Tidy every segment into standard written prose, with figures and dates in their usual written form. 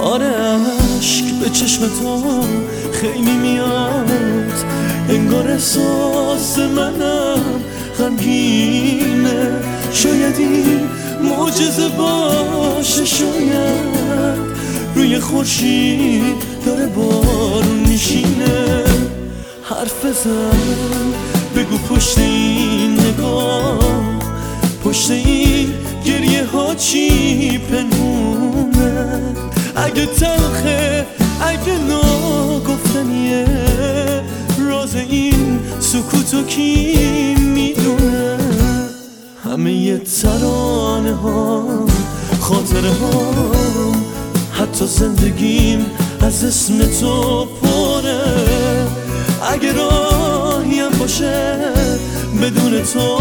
آره عشق به چشم تو خیلی میاد، انگار احساس منم غمگینه. شاید این معجزه باشه، شاید روی خورشید داره بارون میشینه. حرف بزن بگو پشت این نگاه، پشت این گریه ها چی پنهونه؟ اگه تلخه، اگه ناگفتنیه، راز این سکوتو کی میدونه؟ همه ی ترانه ها، خاطره ها، حتی زندگیم از اسم تو پره. اگه راهیم باشه بدون تو،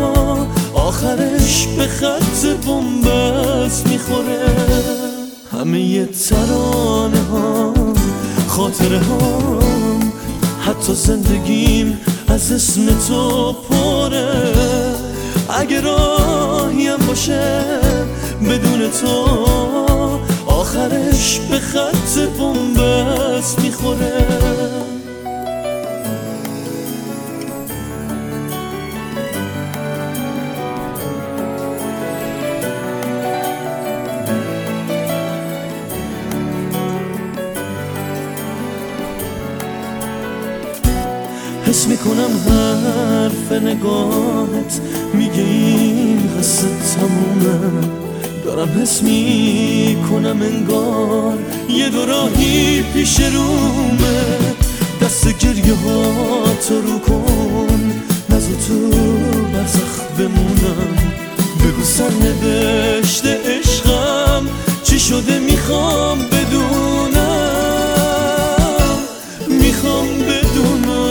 آخرش به خط بنبست میخوره. همه ی ترانه ها، خاطره ها، حتی زندگیم از اسم تو پره. اگه راهیم باشه بدون تو، آخرش به خط بنبست میخوره. حس میکنم حرف نگاهت میگه این قصه تمومه. دارم حس میکنم انگار یه دوراهی پیش رومه. دست گریه ها تو رو کن، نزو تو برزخ بمونم. بگو سرنوشت عشقم چی شده، میخوام بدونم، میخوام بدونم.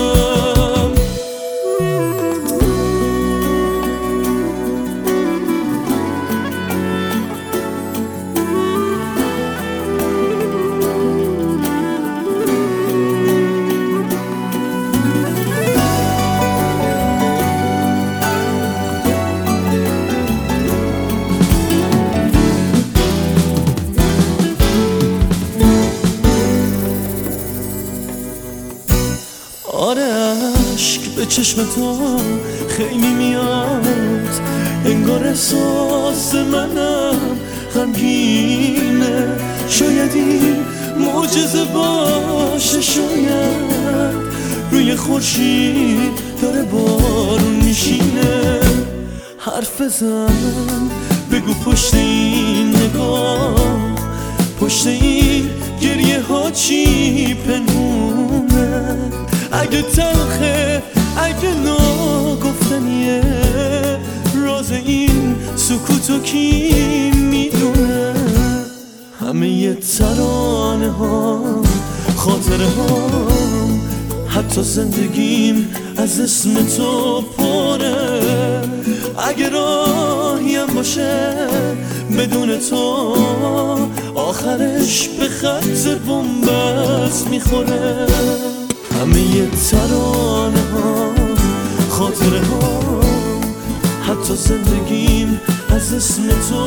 آره عشق به چشم تو خیلی میاد، انگار احساس منم غمگینه. شاید این معجزه باشه، شاید روی خورشید داره بارون میشینه. حرف بزن بگو پشت این نگاه، پشت این گریه ها چی پنهونه؟ اگه تلخه، اگه ناگفتنیه، راز این سکوتو کی میدونه؟ همه ی ترانه ها، خاطره ها، حتی زندگیم از اسم تو پره. اگه راهیم باشه بدون تو، آخرش به خط بنبست میخوره. همه ی ترانه ها، خاطره ها، حتی زندگیم از اسم تو